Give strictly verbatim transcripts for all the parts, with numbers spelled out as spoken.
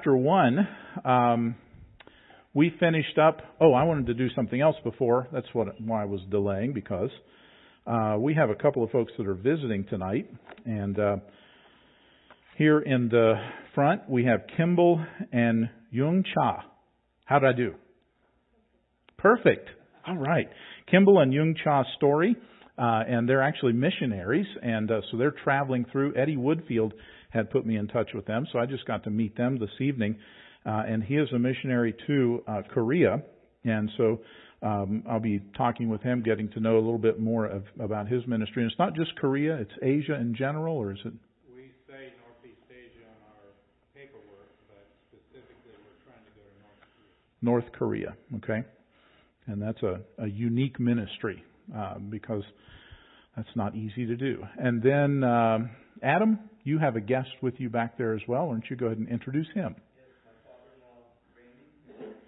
chapter one, um, we finished up. Oh, I wanted to do something else before. That's what why I was delaying, because uh, we have a couple of folks that are visiting tonight. And uh, here in the front, we have Kimball and Yung Cha. How did I do? Perfect. All right. Kimball and Yung Cha Story. Uh, and they're actually missionaries, and uh, so they're traveling through. Eddie Woodfield had put me in touch with them, so I just got to meet them this evening. Uh, and he is a missionary to uh, Korea, and so um, I'll be talking with him, getting to know a little bit more of, about his ministry. And it's not just Korea; it's Asia in general, or is it? We say Northeast Asia on our paperwork, but specifically we're trying to go to North Korea. North Korea, okay, and that's a, a unique ministry. Uh, because that's not easy to do. And then, um, Adam, you have a guest with you back there as well. Why don't you go ahead and introduce him? Yes, my father-in-law, Randy.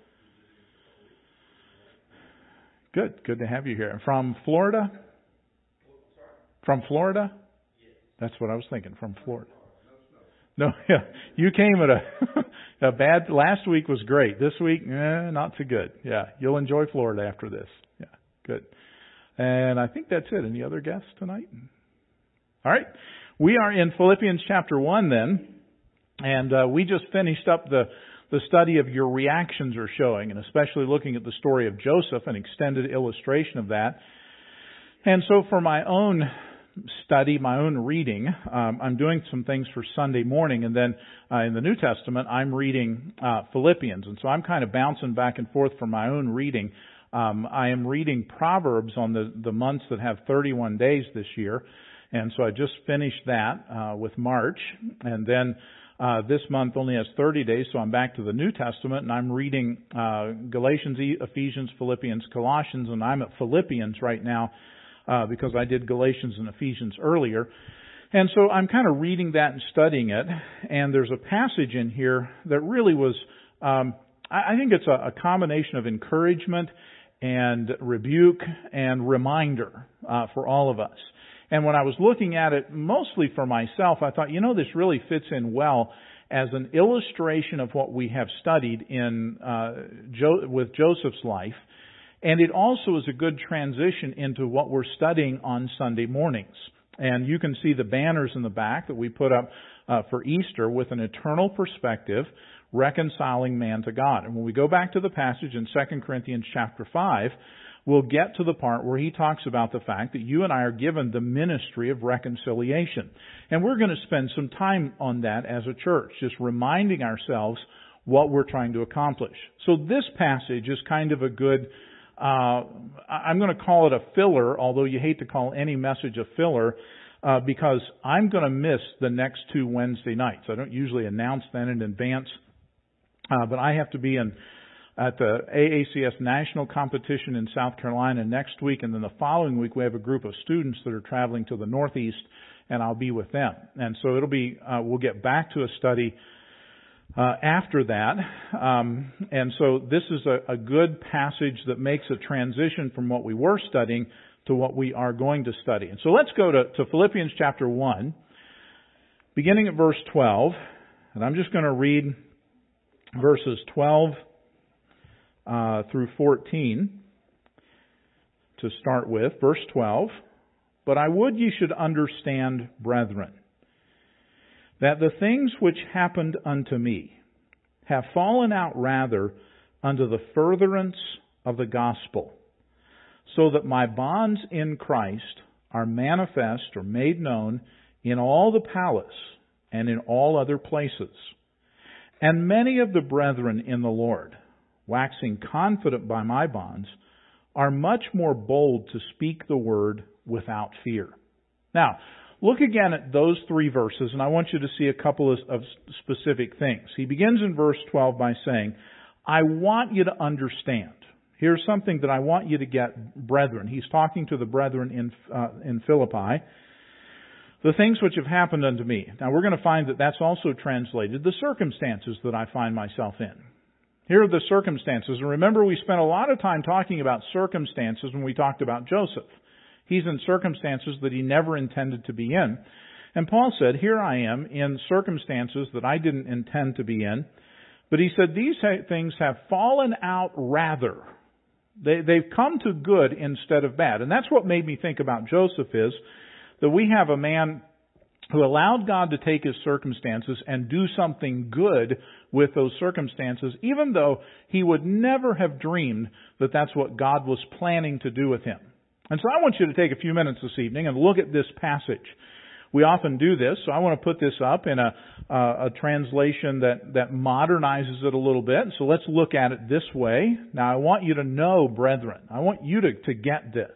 Good. Good to have you here. From Florida? Oh, sorry? From Florida? Yes. That's what I was thinking, from Florida. No, yeah. You came at a, a bad, last week was great. This week, eh, not so good. Yeah. You'll enjoy Florida after this. Yeah. Good. And I think that's it. Any other guests tonight? All right. We are in Philippians chapter one then. And uh, we just finished up the, the study of your reactions are showing, and especially looking at the story of Joseph, an extended illustration of that. And so for my own study, my own reading, um, I'm doing some things for Sunday morning. And then uh, in the New Testament, I'm reading uh, Philippians. And so I'm kind of bouncing back and forth for my own reading. Um, I am reading Proverbs on the, the months that have thirty-one days this year. And so I just finished that uh, with March. And then uh, this month only has thirty days, so I'm back to the New Testament. And I'm reading uh, Galatians, Ephesians, Philippians, Colossians. And I'm at Philippians right now uh, because I did Galatians and Ephesians earlier. And so I'm kind of reading that and studying it. And there's a passage in here that really was, um, I, I think it's a, a combination of encouragement and rebuke and reminder uh, for all of us. And when I was looking at it mostly for myself, I thought, you know, this really fits in well as an illustration of what we have studied in uh, jo- with Joseph's life. And it also is a good transition into what we're studying on Sunday mornings. And you can see the banners in the back that we put up uh, for Easter with an eternal perspective, reconciling man to God. And when we go back to the passage in Second Corinthians chapter five, we'll get to the part where he talks about the fact that you and I are given the ministry of reconciliation. And we're going to spend some time on that as a church, just reminding ourselves what we're trying to accomplish. So this passage is kind of a good, uh, I'm going to call it a filler, although you hate to call any message a filler, uh, because I'm going to miss the next two Wednesday nights. I don't usually announce that in advance. Uh, but I have to be in at the A A C S National Competition in South Carolina next week, and then the following week we have a group of students that are traveling to the Northeast, and I'll be with them. And so it'll be, uh, we'll get back to a study uh, after that. Um, and so this is a, a good passage that makes a transition from what we were studying to what we are going to study. And so let's go to, to Philippians chapter one, beginning at verse twelve, and I'm just going to read verses twelve uh, through fourteen to start with. Verse twelve, "But I would ye should understand, brethren, that the things which happened unto me have fallen out rather unto the furtherance of the gospel, so that my bonds in Christ are manifest or made known in all the palace and in all other places. And many of the brethren in the Lord, waxing confident by my bonds, are much more bold to speak the word without fear." Now, look again at those three verses, and I want you to see a couple of, of specific things. He begins in verse twelve by saying, I want you to understand. Here's something that I want you to get, brethren. He's talking to the brethren in uh, in Philippi. The things which have happened unto me. Now we're going to find that that's also translated the circumstances that I find myself in. Here are the circumstances. And remember, we spent a lot of time talking about circumstances when we talked about Joseph. He's in circumstances that he never intended to be in. And Paul said, here I am in circumstances that I didn't intend to be in. But he said these things have fallen out rather. They, they've come to good instead of bad. And that's what made me think about Joseph is that we have a man who allowed God to take his circumstances and do something good with those circumstances, even though he would never have dreamed that that's what God was planning to do with him. And so I want you to take a few minutes this evening and look at this passage. We often do this, so I want to put this up in a, uh, a translation that, that modernizes it a little bit. So let's look at it this way. Now I want you to know, brethren, I want you to, to get this,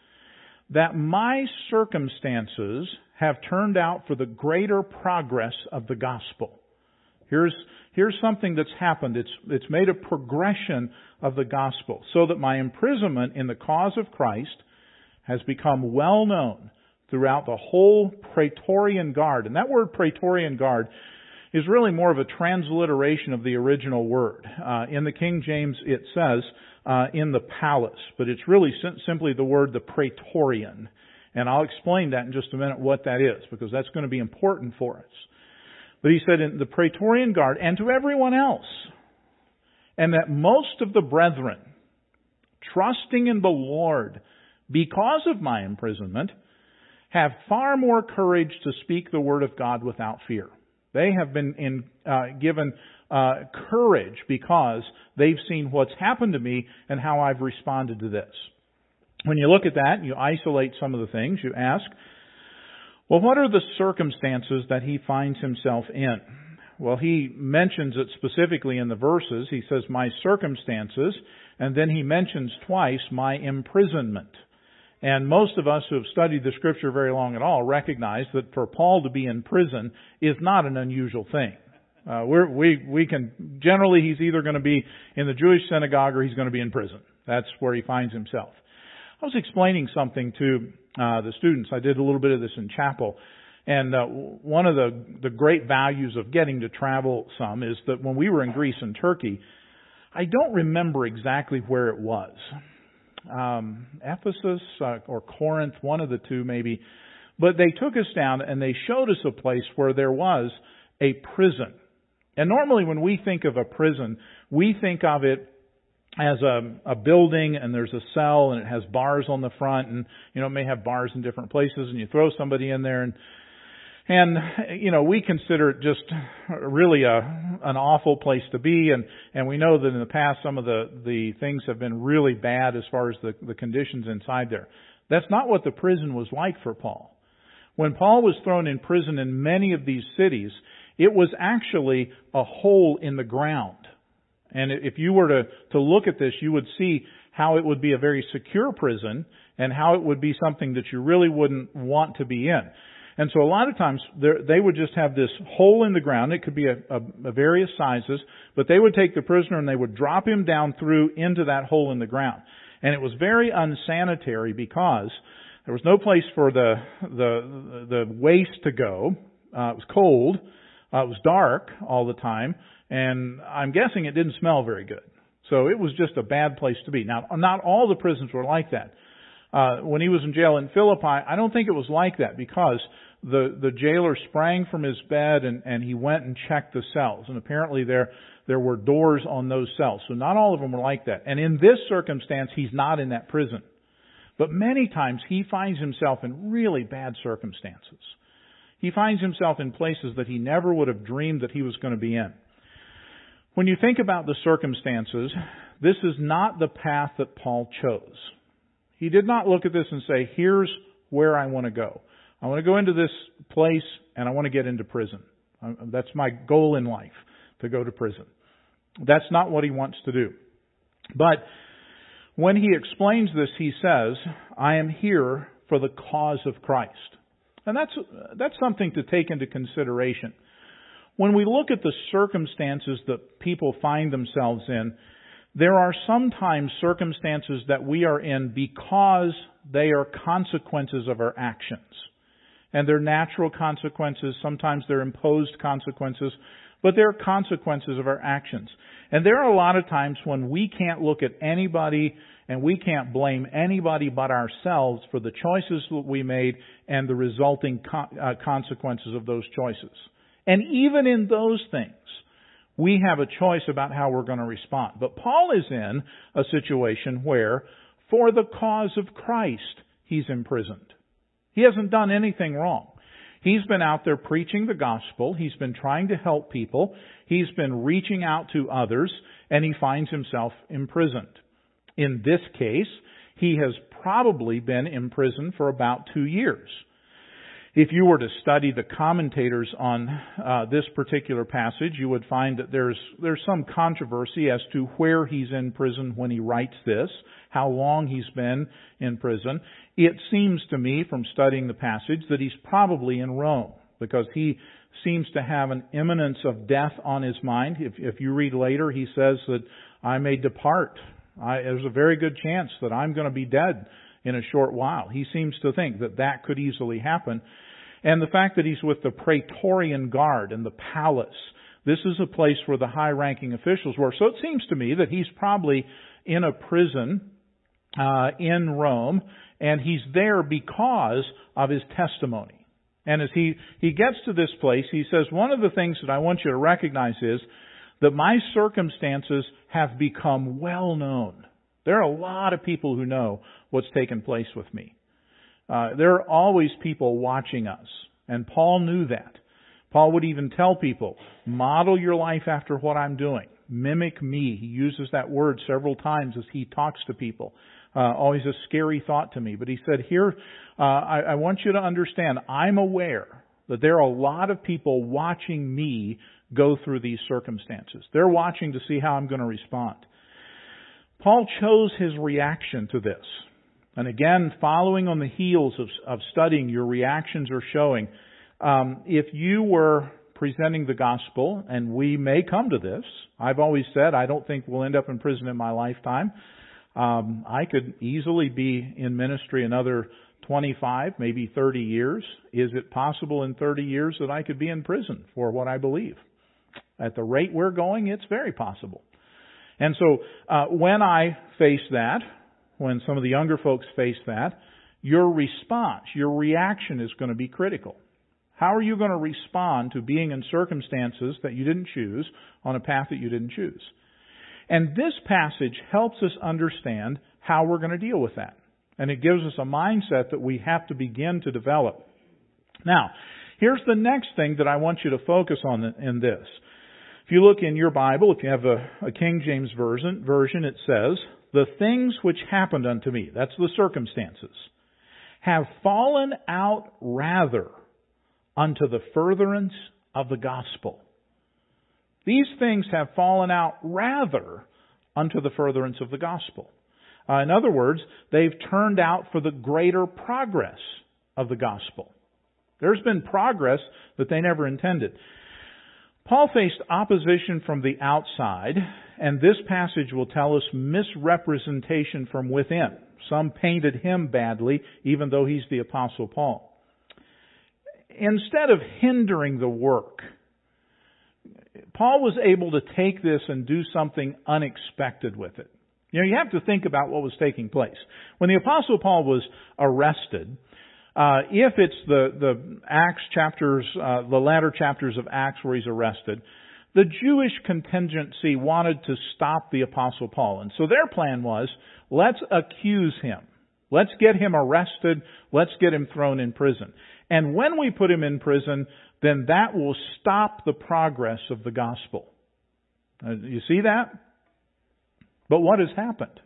that my circumstances have turned out for the greater progress of the gospel. Here's, here's something that's happened. It's, it's made a progression of the gospel, so that my imprisonment in the cause of Christ has become well known throughout the whole Praetorian Guard. And that word Praetorian Guard is really more of a transliteration of the original word. Uh, in the King James it says, uh, in the palace, but it's really sim- simply the word the Praetorian. And I'll explain that in just a minute what that is, because that's going to be important for us. But he said in the Praetorian Guard, and to everyone else, and that most of the brethren, trusting in the Lord, because of my imprisonment, have far more courage to speak the word of God without fear. They have been in, uh, given uh, courage because they've seen what's happened to me and how I've responded to this. When you look at that, you isolate some of the things, you ask, well, what are the circumstances that he finds himself in? Well, he mentions it specifically in the verses. He says, my circumstances, and then he mentions twice my imprisonment. And most of us who have studied the Scripture very long at all recognize that for Paul to be in prison is not an unusual thing. Uh, we're, we we can generally he's either going to be in the Jewish synagogue or he's going to be in prison. That's where he finds himself. I was explaining something to uh, the students. I did a little bit of this in chapel, and uh, one of the the great values of getting to travel some is that when we were in Greece and Turkey, I don't remember exactly where it was. Um, Ephesus uh, or Corinth, one of the two maybe. But they took us down and they showed us a place where there was a prison. And normally when we think of a prison, we think of it as a, a building and there's a cell and it has bars on the front and, you know, it may have bars in different places and you throw somebody in there and And, you know, we consider it just really a, an awful place to be. And, and we know that in the past some of the, the things have been really bad as far as the, the conditions inside there. That's not what the prison was like for Paul. When Paul was thrown in prison in many of these cities, it was actually a hole in the ground. And if you were to, to look at this, you would see how it would be a very secure prison and how it would be something that you really wouldn't want to be in. And so a lot of times they would just have this hole in the ground. It could be a, a, a various sizes, but they would take the prisoner and they would drop him down through into that hole in the ground. And it was very unsanitary because there was no place for the the the waste to go. Uh, it was cold. Uh, it was dark all the time, and I'm guessing it didn't smell very good. So it was just a bad place to be. Now, not all the prisons were like that. Uh, when he was in jail in Philippi, I don't think it was like that because the, the jailer sprang from his bed and, and he went and checked the cells. And apparently there, there were doors on those cells. So not all of them were like that. And in this circumstance, he's not in that prison. But many times he finds himself in really bad circumstances. He finds himself in places that he never would have dreamed that he was going to be in. When you think about the circumstances, this is not the path that Paul chose. He did not look at this and say, here's where I want to go. I want to go into this place and I want to get into prison. That's my goal in life, to go to prison. That's not what he wants to do. But when he explains this, he says, I am here for the cause of Christ. And that's, that's something to take into consideration. When we look at the circumstances that people find themselves in, there are sometimes circumstances that we are in because they are consequences of our actions. And they're natural consequences. Sometimes they're imposed consequences. But they're consequences of our actions. And there are a lot of times when we can't look at anybody and we can't blame anybody but ourselves for the choices that we made and the resulting consequences of those choices. And even in those things, We have a choice about how we're going to respond. But Paul is in a situation where, for the cause of Christ, he's imprisoned. He hasn't done anything wrong. He's been out there preaching the gospel. He's been trying to help people. He's been reaching out to others, and he finds himself imprisoned. In this case, he has probably been imprisoned for about two years. If you were to study the commentators on uh, this particular passage, you would find that there's there's some controversy as to where he's in prison when he writes this, how long he's been in prison. It seems to me from studying the passage that he's probably in Rome, because he seems to have an imminence of death on his mind. If, if you read later, he says that I may depart. I, there's a very good chance that I'm going to be dead in a short while. He seems to think that that could easily happen. And the fact that he's with the Praetorian Guard and the palace, this is a place where the high-ranking officials were. So it seems to me that he's probably in a prison uh, in Rome, and he's there because of his testimony. And as he, he gets to this place, he says, one of the things that I want you to recognize is that my circumstances have become well known. There are a lot of people who know what's taken place with me. Uh, there are always people watching us. And Paul knew that. Paul would even tell people, model your life after what I'm doing. Mimic me. He uses that word several times as he talks to people. Uh, always a scary thought to me. But he said, here, uh, I, I want you to understand, I'm aware that there are a lot of people watching me go through these circumstances. They're watching to see how I'm going to respond. Paul chose his reaction to this. And again, following on the heels of, of studying, your reactions are showing. Um, if you were presenting the gospel, and we may come to this, I've always said I don't think we'll end up in prison in my lifetime. Um, I could easily be in ministry another twenty-five, maybe thirty years. Is it possible in thirty years that I could be in prison for what I believe? At the rate we're going, it's very possible. And so uh, when I face that, when some of the younger folks face that, your response, your reaction is going to be critical. How are you going to respond to being in circumstances that you didn't choose on a path that you didn't choose? And this passage helps us understand how we're going to deal with that. And it gives us a mindset that we have to begin to develop. Now, here's the next thing that I want you to focus on in this. If you look in your Bible, if you have a, a King James version, version, it says, the things which happened unto me, that's the circumstances, have fallen out rather unto the furtherance of the gospel. These things have fallen out rather unto the furtherance of the gospel. Uh, in other words, they've turned out for the greater progress of the gospel. There's been progress that they never intended. Paul faced opposition from the outside, and this passage will tell us misrepresentation from within. Some painted him badly, even though he's the Apostle Paul. Instead of hindering the work, Paul was able to take this and do something unexpected with it. You know, you have to think about what was taking place. When the Apostle Paul was arrested, Uh, if it's the, the Acts chapters, uh, the latter chapters of Acts where he's arrested, the Jewish contingency wanted to stop the Apostle Paul. And so their plan was, let's accuse him. Let's get him arrested. Let's get him thrown in prison. And when we put him in prison, then that will stop the progress of the gospel. Uh, you see that? But what has happened?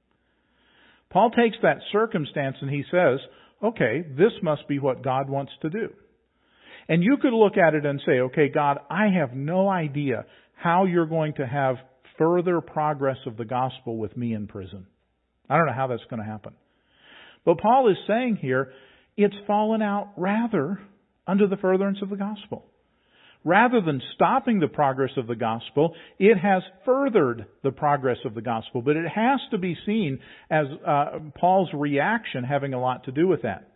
Paul takes that circumstance and he says, okay, this must be what God wants to do. And you could look at it and say, okay, God, I have no idea how you're going to have further progress of the gospel with me in prison. I don't know how that's going to happen. But Paul is saying here, it's fallen out rather unto the furtherance of the gospel. Rather than stopping the progress of the gospel, it has furthered the progress of the gospel. But it has to be seen as uh, Paul's reaction having a lot to do with that.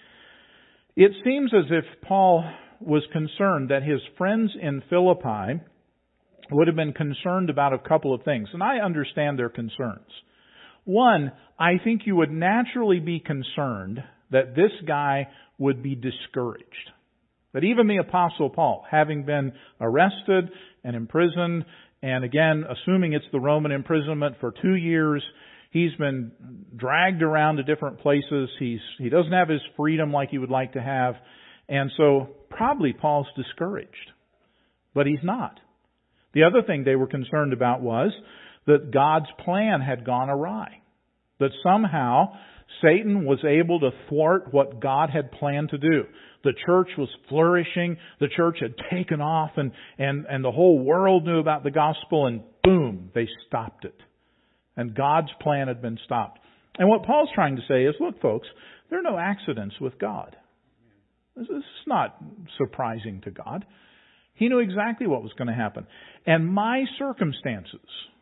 It seems as if Paul was concerned that his friends in Philippi would have been concerned about a couple of things. And I understand their concerns. One, I think you would naturally be concerned that this guy would be discouraged. That even the Apostle Paul, having been arrested and imprisoned, and again, assuming it's the Roman imprisonment for two years, he's been dragged around to different places. He's, he doesn't have his freedom like he would like to have. And so probably Paul's discouraged. But he's not. The other thing they were concerned about was that God's plan had gone awry. That somehow Satan was able to thwart what God had planned to do. The church was flourishing. The church had taken off and, and, and the whole world knew about the gospel, and boom, they stopped it. And God's plan had been stopped. And what Paul's trying to say is, look folks, there are no accidents with God. This is not surprising to God. He knew exactly what was going to happen. And my circumstances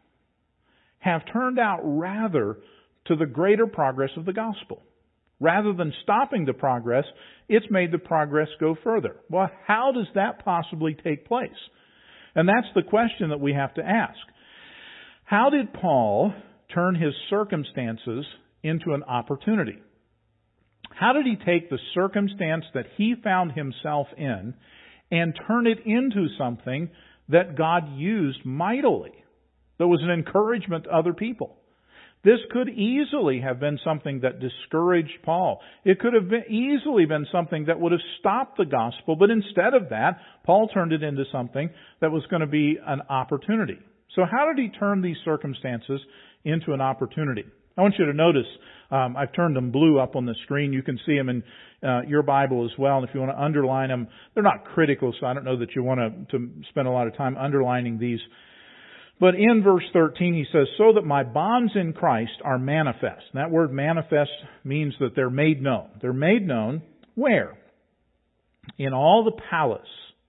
have turned out rather to the greater progress of the gospel. Rather than stopping the progress, it's made the progress go further. Well, how does that possibly take place? And that's the question that we have to ask. How did Paul turn his circumstances into an opportunity? How did he take the circumstance that he found himself in and turn it into something that God used mightily, that was an encouragement to other people? This could easily have been something that discouraged Paul. It could have been easily been something that would have stopped the gospel, but instead of that, Paul turned it into something that was going to be an opportunity. So how did he turn these circumstances into an opportunity? I want you to notice, um, I've turned them blue up on the screen. You can see them in uh, your Bible as well. And if you want to underline them, they're not critical, so I don't know that you want to, to spend a lot of time underlining these. But in verse thirteen, he says, so that my bonds in Christ are manifest. And that word manifest means that they're made known. They're made known where? In all the palace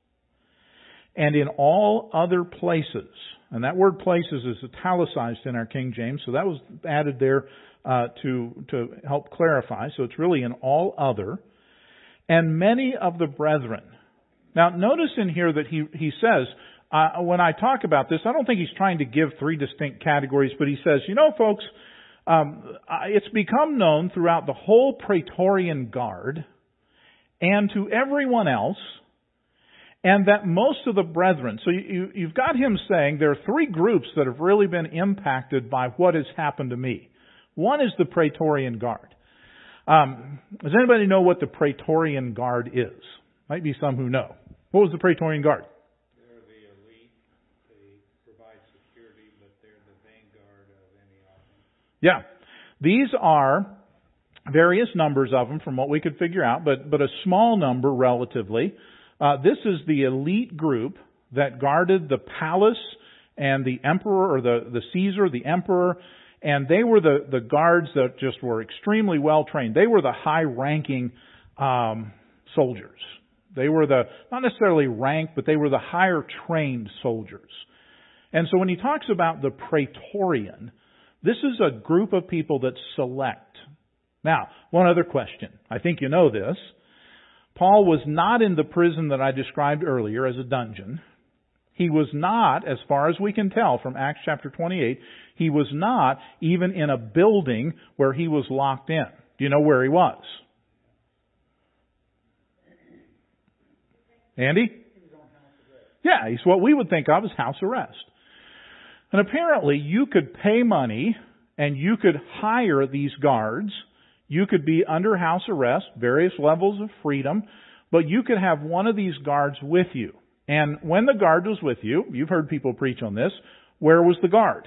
and in all other places. And that word places is italicized in our King James, so that was added there uh, to, to help clarify. So it's really in all other. And many of the brethren. Now notice in here that he, he says, Uh, when I talk about this, I don't think he's trying to give three distinct categories, but he says, you know, folks, um, it's become known throughout the whole Praetorian Guard and to everyone else, and that most of the brethren, so you, you've got him saying there are three groups that have really been impacted by what has happened to me. One is the Praetorian Guard. Um, does anybody know what the Praetorian Guard is? Might be some who know. What was the Praetorian Guard? Yeah. These are various numbers of them from what we could figure out, but, but a small number relatively. Uh, this is the elite group that guarded the palace and the emperor, or the, the Caesar, the emperor, and they were the, the guards that just were extremely well trained. They were the high-ranking um, soldiers. They were the, not necessarily ranked, but they were the higher trained soldiers. And so when he talks about the Praetorian, this is a group of people that select. Now, one other question. I think you know this. Paul was not in the prison that I described earlier as a dungeon. He was not, as far as we can tell from Acts chapter twenty-eight, he was not even in a building where he was locked in. Do you know where he was? Andy? Yeah, he's what we would think of as house arrest. And apparently you could pay money and you could hire these guards. You could be under house arrest, various levels of freedom, but you could have one of these guards with you. And when the guard was with you, you've heard people preach on this, where was the guard?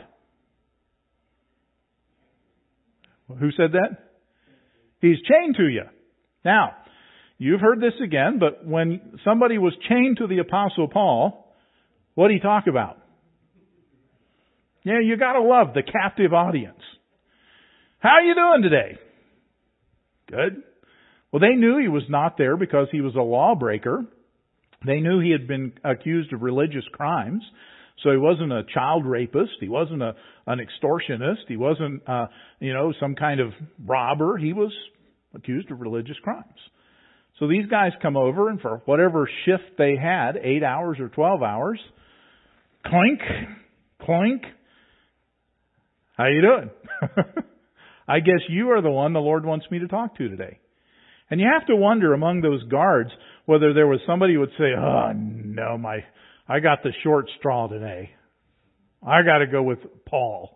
Who said that? He's chained to you. Now, you've heard this again, but when somebody was chained to the Apostle Paul, what did he talk about? Yeah, you gotta love the captive audience. How are you doing today? Good. Well, they knew he was not there because he was a lawbreaker. They knew he had been accused of religious crimes. So he wasn't a child rapist. He wasn't a, an extortionist. He wasn't, uh, you know, some kind of robber. He was accused of religious crimes. So these guys come over, and for whatever shift they had, eight hours or twelve hours, clink, clink. How you doing? I guess you are the one the Lord wants me to talk to today. And you have to wonder among those guards, whether there was somebody who would say, oh no, my, I got the short straw today. I got to go with Paul.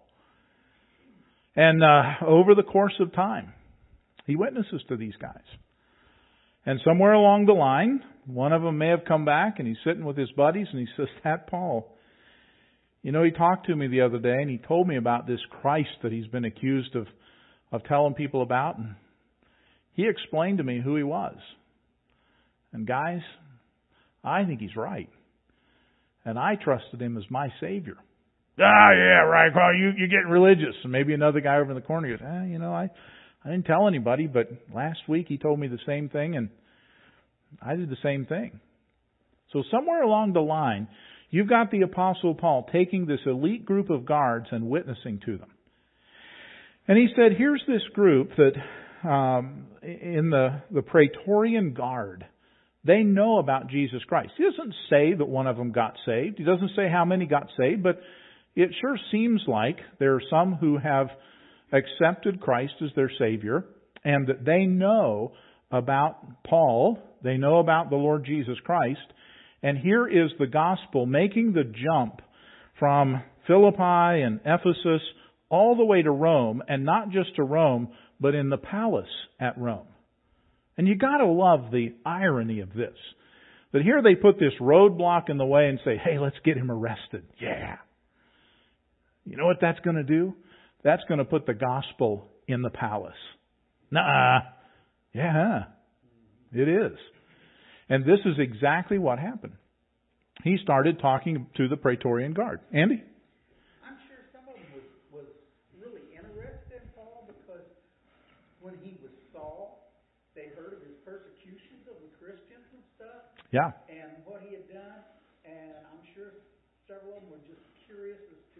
And uh, over the course of time, he witnesses to these guys. And somewhere along the line, one of them may have come back and he's sitting with his buddies and he says, that Paul, you know, he talked to me the other day and he told me about this Christ that he's been accused of, of telling people about. And he explained to me who he was. And guys, I think he's right. And I trusted him as my Savior. Ah, yeah, right. Well, you, you're getting religious. And maybe another guy over in the corner goes, ah, you know, I, I didn't tell anybody, but last week he told me the same thing and I did the same thing. So somewhere along the line, you've got the Apostle Paul taking this elite group of guards and witnessing to them. And he said, here's this group that um, in the, the Praetorian Guard, they know about Jesus Christ. He doesn't say that one of them got saved. He doesn't say how many got saved, but it sure seems like there are some who have accepted Christ as their Savior and that they know about Paul. They know about the Lord Jesus Christ. And here is the gospel making the jump from Philippi and Ephesus all the way to Rome, and not just to Rome, but in the palace at Rome. And you got to love the irony of this. That here they put this roadblock in the way and say, hey, let's get him arrested. Yeah. You know what that's going to do? That's going to put the gospel in the palace. Nuh-uh. Yeah, it is. And this is exactly what happened. He started talking to the Praetorian Guard. Andy? I'm sure some of them was, was really interested in Paul because when he was Saul, they heard of his persecutions of the Christians and stuff. Yeah. And what he had done. And I'm sure several of them were just curious as to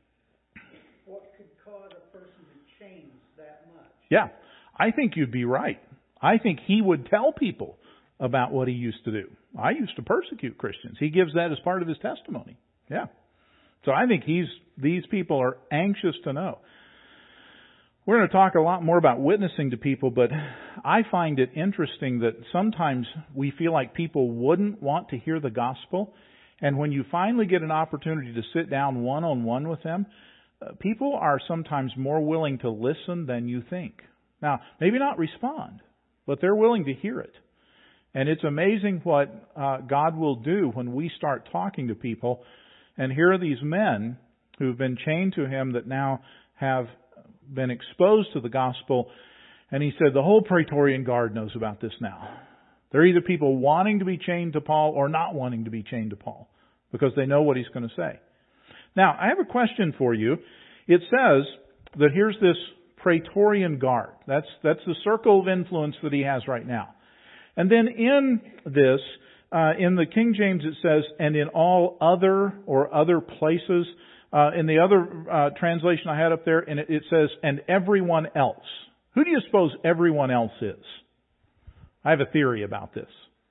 what could cause a person to change that much. Yeah. I think you'd be right. I think he would tell people about what he used to do. I used to persecute Christians. He gives that as part of his testimony. Yeah. So I think he's these people are anxious to know. We're going to talk a lot more about witnessing to people, but I find it interesting that sometimes we feel like people wouldn't want to hear the gospel, and when you finally get an opportunity to sit down one-on-one with them, uh, people are sometimes more willing to listen than you think. Now, maybe not respond, but they're willing to hear it. And it's amazing what uh, God will do when we start talking to people. And here are these men who've been chained to him that now have been exposed to the gospel. And he said the whole Praetorian Guard knows about this now. They're either people wanting to be chained to Paul or not wanting to be chained to Paul because they know what he's going to say. Now, I have a question for you. It says that here's this Praetorian Guard. That's, that's the circle of influence that he has right now. And then in this, uh, in the King James it says, and in all other or other places. Uh, in the other uh, translation I had up there, and it, it says, and everyone else. Who do you suppose everyone else is? I have a theory about this.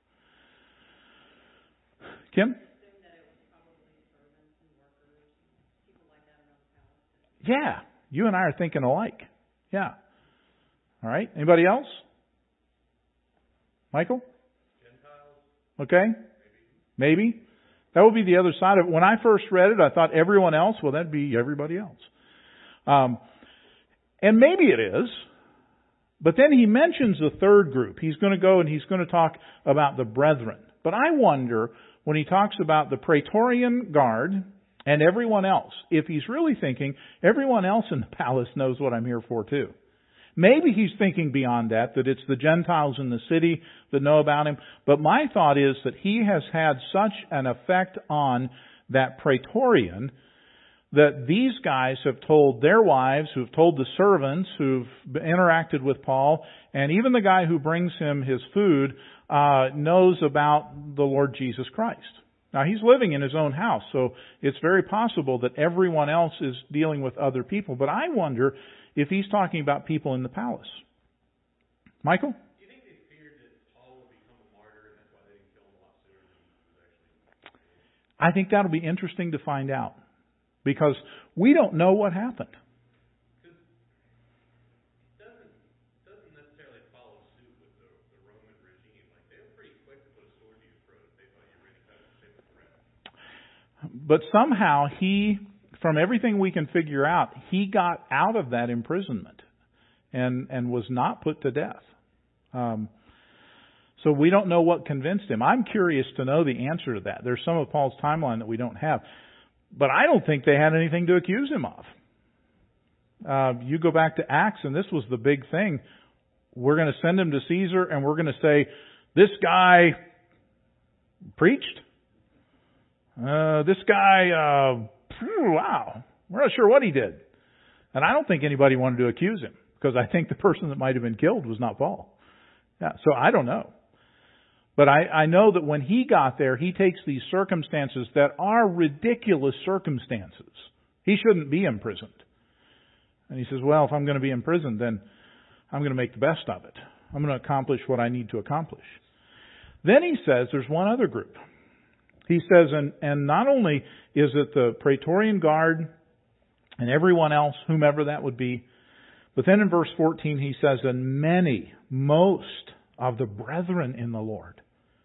Kim? Yeah, you and I are thinking alike. Yeah. All right. Anybody else? Michael? Gentiles. Okay. Maybe. Maybe. That would be the other side of it. When I first read it, I thought everyone else, well, that'd be everybody else. Um, and maybe it is. But then he mentions the third group. He's going to go and he's going to talk about the brethren. But I wonder, when he talks about the Praetorian Guard and everyone else, if he's really thinking everyone else in the palace knows what I'm here for too. Maybe he's thinking beyond that, that it's the Gentiles in the city that know about him. But my thought is that he has had such an effect on that Praetorian that these guys have told their wives, who've told the servants, who've interacted with Paul, and even the guy who brings him his food uh, knows about the Lord Jesus Christ. Now, he's living in his own house, so it's very possible that everyone else is dealing with other people. But I wonder if he's talking about people in the palace. Michael? Do you think they feared that Paul would become a martyr and that's why they didn't kill him a lot sooner than he was actually? I think that'll be interesting to find out. Because we don't know what happened. Because it doesn't, doesn't necessarily follow suit with the, the Roman regime. Like, they were pretty quick to put a But somehow he, from everything we can figure out, he got out of that imprisonment and, and was not put to death. Um, so we don't know what convinced him. I'm curious to know the answer to that. There's some of Paul's timeline that we don't have. But I don't think they had anything to accuse him of. Uh, you go back to Acts, and this was the big thing. We're going to send him to Caesar, and we're going to say, this guy preached. Uh, this guy, uh, phew, wow, we're not sure what he did. And I don't think anybody wanted to accuse him, because I think the person that might have been killed was not Paul. Yeah, so I don't know. But I, I know that when he got there, he takes these circumstances that are ridiculous circumstances. He shouldn't be imprisoned. And he says, well, if I'm going to be imprisoned, then I'm going to make the best of it. I'm going to accomplish what I need to accomplish. Then he says there's one other group. He says, and, and not only is it the Praetorian Guard and everyone else, whomever that would be, but then in verse fourteen he says, and many, most of the brethren in the Lord,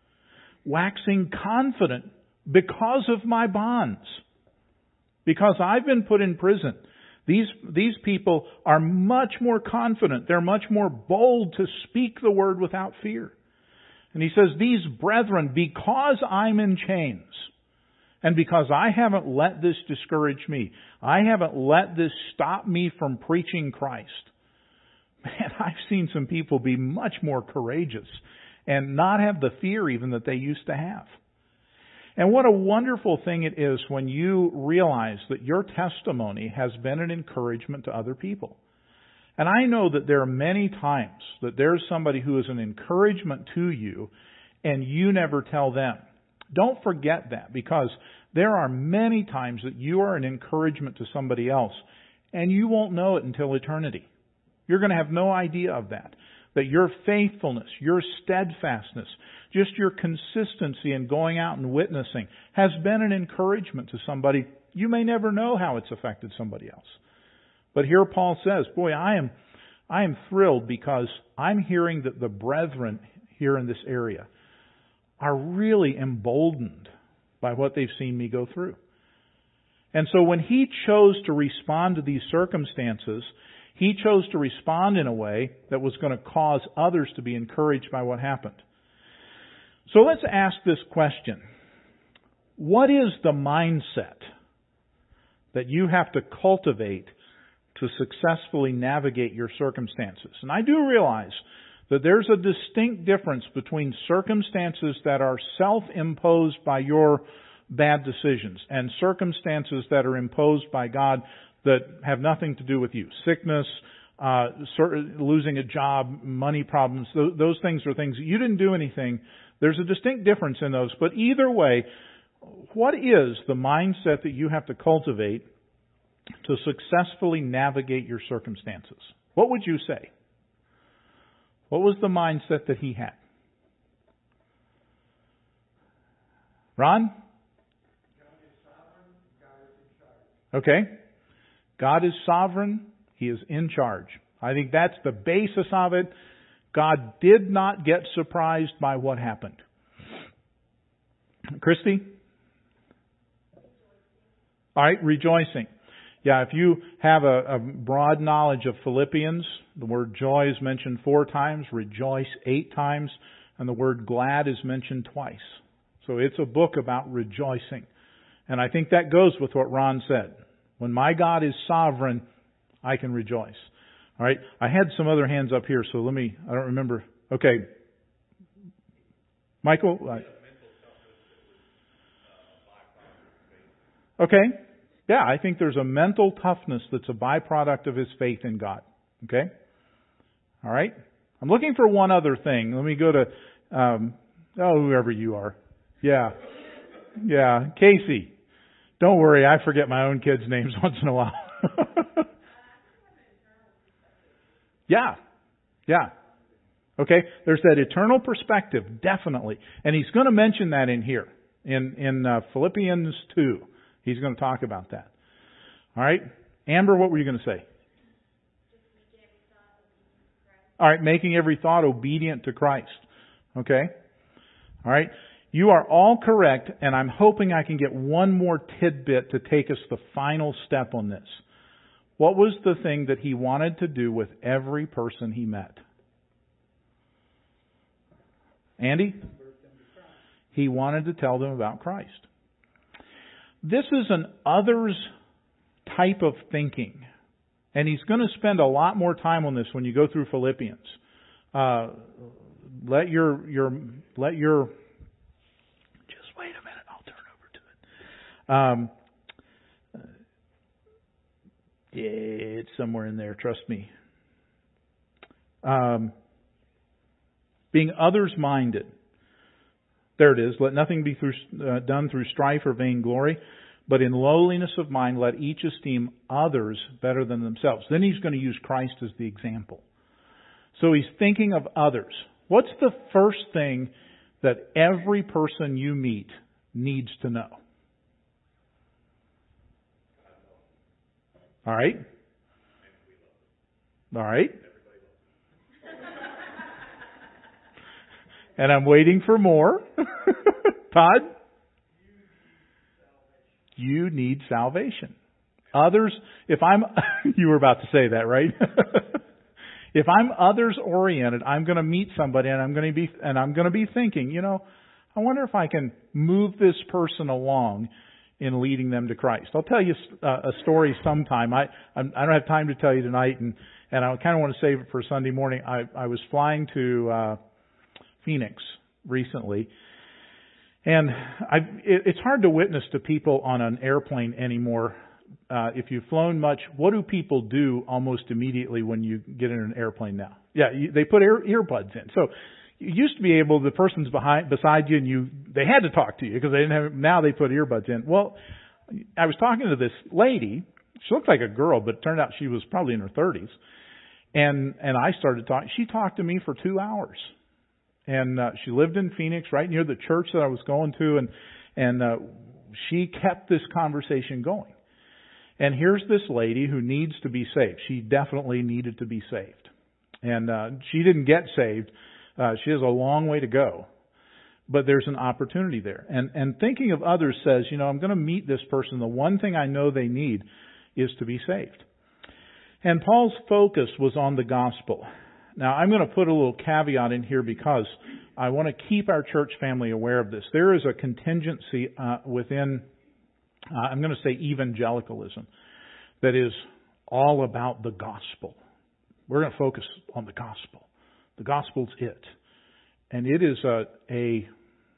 waxing confident because of my bonds, because I've been put in prison. These, these people are much more confident. They're much more bold to speak the word without fear. And he says, these brethren, because I'm in chains, and because I haven't let this discourage me, I haven't let this stop me from preaching Christ. Man, I've seen some people be much more courageous and not have the fear even that they used to have. And what a wonderful thing it is when you realize that your testimony has been an encouragement to other people. And I know that there are many times that there's somebody who is an encouragement to you and you never tell them. Don't forget that, because there are many times that you are an encouragement to somebody else and you won't know it until eternity. You're going to have no idea of that. That your faithfulness, your steadfastness, just your consistency in going out and witnessing has been an encouragement to somebody. You may never know how it's affected somebody else. But here Paul says, boy, I am, I am thrilled because I'm hearing that the brethren here in this area are really emboldened by what they've seen me go through. And so when he chose to respond to these circumstances, he chose to respond in a way that was going to cause others to be encouraged by what happened. So let's ask this question. What is the mindset that you have to cultivate to successfully navigate your circumstances? And I do realize that there's a distinct difference between circumstances that are self-imposed by your bad decisions and circumstances that are imposed by God that have nothing to do with you. Sickness, uh, losing a job, money problems, those, those things are things you didn't do anything. There's a distinct difference in those. But either way, what is the mindset that you have to cultivate to successfully navigate your circumstances? What would you say? What was the mindset that he had? Ron? Okay. God is sovereign. He is in charge. I think that's the basis of it. God did not get surprised by what happened. Christy? All right, rejoicing. Yeah, if you have a, a broad knowledge of Philippians, the word joy is mentioned four times, rejoice eight times, and the word glad is mentioned twice. So it's a book about rejoicing. And I think that goes with what Ron said. When my God is sovereign, I can rejoice. All right. I had some other hands up here, so let me, I don't remember. Okay. Michael? Okay. Yeah, I think there's a mental toughness that's a byproduct of his faith in God. Okay? All right? I'm looking for one other thing. Let me go to, um, oh, whoever you are. Yeah. Yeah. Casey. Don't worry, I forget my own kids' names once in a while. yeah. Yeah. Okay? There's that eternal perspective, definitely. And he's going to mention that in here, in, in uh, Philippians two. He's going to talk about that. All right? Amber, what were you going to say? All right, making every thought obedient to Christ. Okay? All right? You are all correct, and I'm hoping I can get one more tidbit to take us the final step on this. What was the thing that he wanted to do with every person he met? Andy? He wanted to tell them about Christ. This is an others type of thinking. And he's going to spend a lot more time on this when you go through Philippians. Uh, let your, your, let your, just wait a minute, I'll turn over to it. Um, it's somewhere in there, trust me. Um, being others-minded. There it is. Let nothing be through, uh, done through strife or vainglory, but in lowliness of mind let each esteem others better than themselves. Then he's going to use Christ as the example. So he's thinking of others. What's the first thing that every person you meet needs to know? All right? All right? And I'm waiting for more. Todd? You need salvation. Others, if I'm, you were about to say that, right? If I'm others oriented, I'm going to meet somebody and I'm going to be, and I'm going to be thinking, you know, I wonder if I can move this person along in leading them to Christ. I'll tell you a story sometime. I I don't have time to tell you tonight, and and I kind of want to save it for Sunday morning. I I was flying to uh, Phoenix recently, and I it, it's hard to witness to people on an airplane anymore. Uh, if you've flown much, what do people do almost immediately when you get in an airplane now? Yeah, you, they put ear, earbuds in. So you used to be able, the person's behind, beside you, and you, they had to talk to you because they didn't have, now they put earbuds in. Well, I was talking to this lady. She looked like a girl, but it turned out she was probably in her thirties. And, and I started talking. She talked to me for two hours. And, uh, she lived in Phoenix, right near the church that I was going to, and, and, uh, she kept this conversation going. And here's this lady who needs to be saved. She definitely needed to be saved. And, uh, she didn't get saved. Uh, she has a long way to go, but there's an opportunity there. And, and thinking of others says, you know, I'm going to meet this person. The one thing I know they need is to be saved. And Paul's focus was on the gospel. Now, I'm going to put a little caveat in here because I want to keep our church family aware of this. There is a contingency uh, within, uh, I'm going to say evangelicalism, that is all about the gospel. We're going to focus on the gospel. The gospel's it. And it is a, a,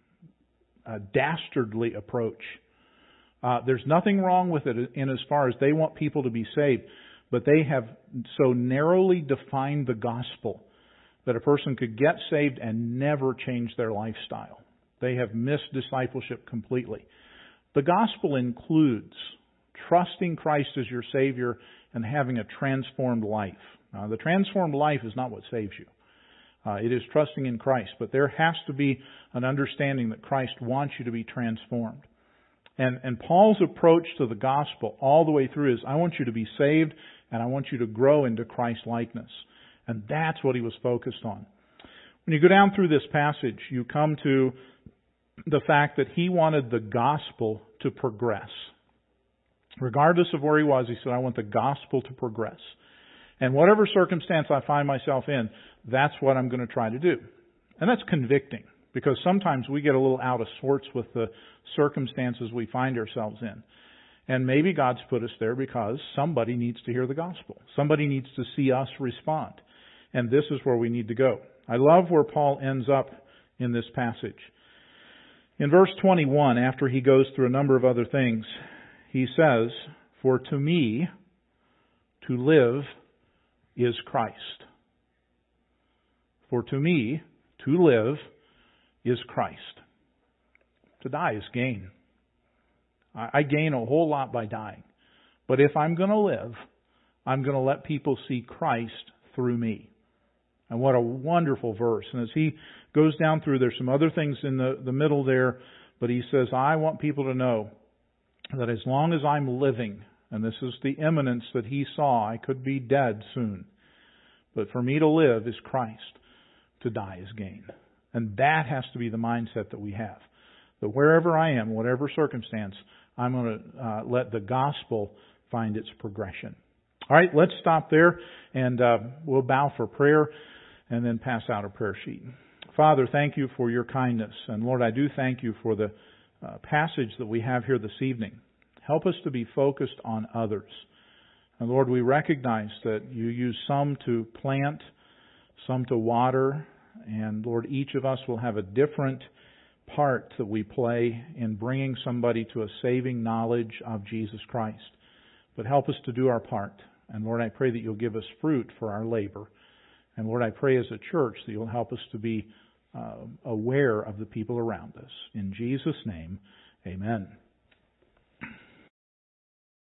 a dastardly approach. Uh, there's nothing wrong with it in as far as they want people to be saved, but they have so narrowly defined the gospel that a person could get saved and never change their lifestyle. They have missed discipleship completely. The gospel includes trusting Christ as your Savior and having a transformed life. Now, the transformed life is not what saves you. Uh, it is trusting in Christ. But there has to be an understanding that Christ wants you to be transformed. And, and Paul's approach to the gospel all the way through is, I want you to be saved and I want you to grow into Christ likeness. And that's what he was focused on. When you go down through this passage, you come to the fact that he wanted the gospel to progress. Regardless of where he was, he said, I want the gospel to progress. And whatever circumstance I find myself in, that's what I'm going to try to do. And that's convicting, because sometimes we get a little out of sorts with the circumstances we find ourselves in. And maybe God's put us there because somebody needs to hear the gospel. Somebody needs to see us respond. And this is where we need to go. I love where Paul ends up in this passage. In verse twenty-one, after he goes through a number of other things, he says, for to me, to live is Christ. For to me, to live is Christ. To die is gain. I gain a whole lot by dying. But if I'm going to live, I'm going to let people see Christ through me. And what a wonderful verse. And as he goes down through, there's some other things in the, the middle there, but he says, I want people to know that as long as I'm living, and this is the imminence that he saw, I could be dead soon. But for me to live is Christ. To die is gain. And that has to be the mindset that we have. that wherever I am, whatever circumstance, I'm going to uh, let the gospel find its progression. All right, let's stop there, and uh, we'll bow for prayer and then pass out a prayer sheet. Father, thank you for your kindness. And Lord, I do thank you for the uh, passage that we have here this evening. Help us to be focused on others. And Lord, we recognize that you use some to plant, some to water, and Lord, each of us will have a different part that we play in bringing somebody to a saving knowledge of Jesus Christ. But help us to do our part. And Lord, I pray that you'll give us fruit for our labor. And Lord, I pray as a church that you'll help us to be uh, aware of the people around us. In Jesus' name, amen.